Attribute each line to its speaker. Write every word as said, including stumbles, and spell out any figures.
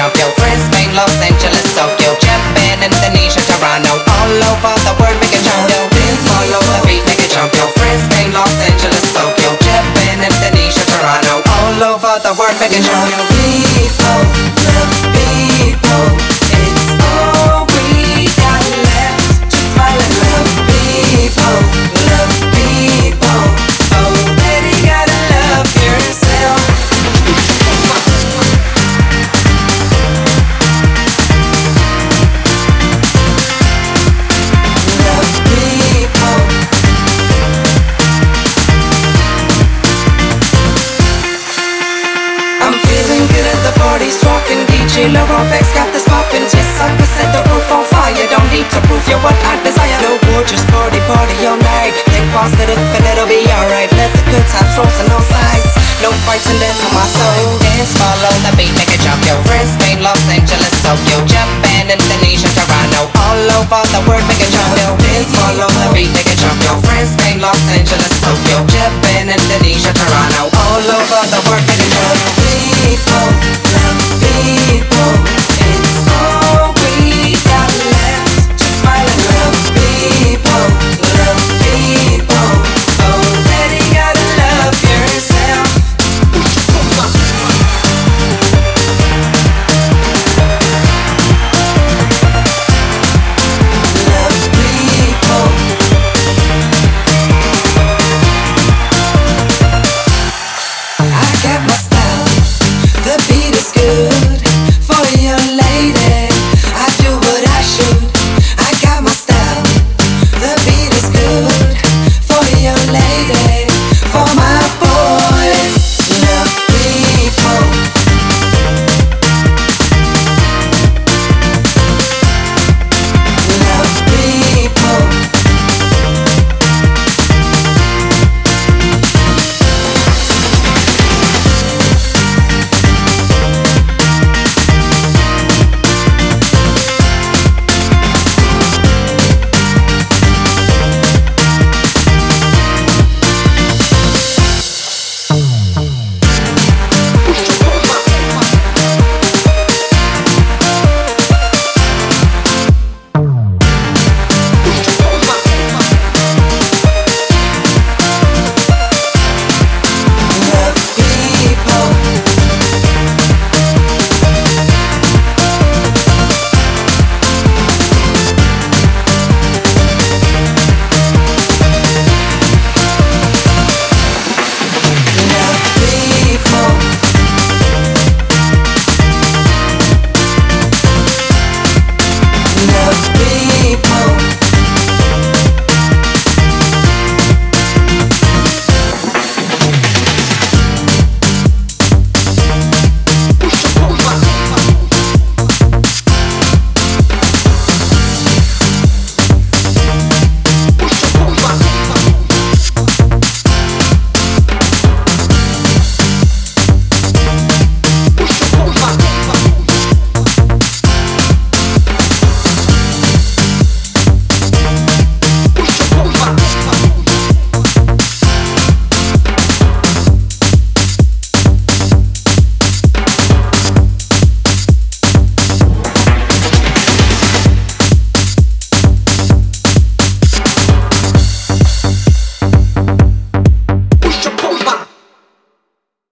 Speaker 1: Tokyo, Brisbane, Los Angeles, Tokyo, Japan, Indonesia, Toronto. All over the world, make it jump, yo. Dance all over the beat, make it jump, yo. Brisbane, Los Angeles, Tokyo, Japan, Indonesia, Toronto. All over the world, make it jump, yo. People, love people. It's all we got left. Just smile and love people, love people. Oh, baby, gotta love yourself. Love people. I'm feeling good at the party's rockin'. D J Larovex got this poppin'. Yes, I could set the roof on fire. Don't need to prove you what I desire. No war, just party, party all night. Think positive and it'll be alright. Let the good times flow on all sides. No fights and